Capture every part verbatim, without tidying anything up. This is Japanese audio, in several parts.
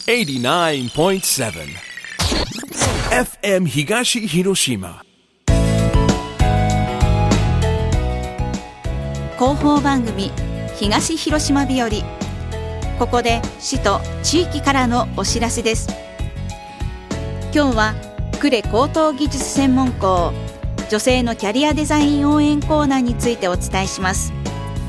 エイティナインポイントセブン エフエム 東広島広報番組東広島日和。ここで市と地域からのお知らせです。今日は呉高等技術専門校女性のキャリアデザイン応援コーナーについてお伝えします。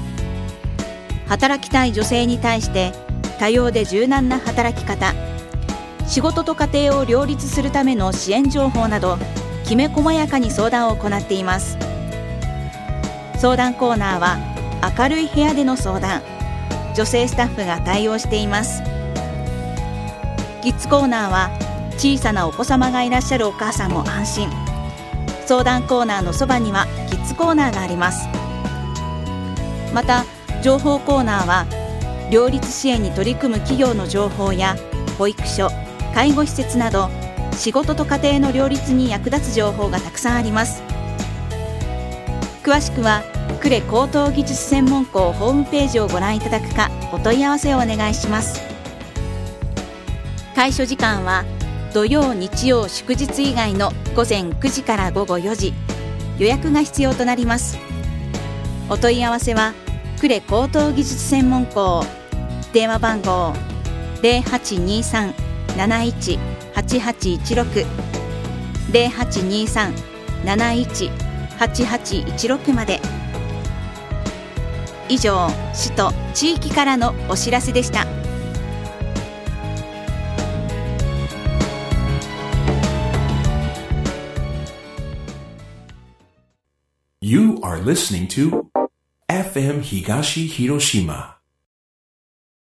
働きたい女性に対して多様で柔軟な働き方、仕事と家庭を両立するための支援情報などきめ細やかに相談を行っています。相談コーナーは明るい部屋での相談、女性スタッフが対応しています。キッズコーナーは小さなお子様がいらっしゃるお母さんも安心。相談コーナーのそばにはキッズコーナーがあります。また情報コーナーは両立支援に取り組む企業の情報や保育所、介護施設など仕事と家庭の両立に役立つ情報がたくさんあります。詳しくは呉高等技術専門校ホームページをご覧いただくかお問い合わせをお願いします。対処時間は土曜日曜祝日以外の午前くじから午後よじ、予約が必要となります。お問い合わせは呉高等技術専門校、電話番号 ゼロはちにさん なないち はちはちいちろく ゼロはちにさん なないち はちはちいちろくまで。以上、市と地域からのお知らせでした。 You are listening to エフエム 東広島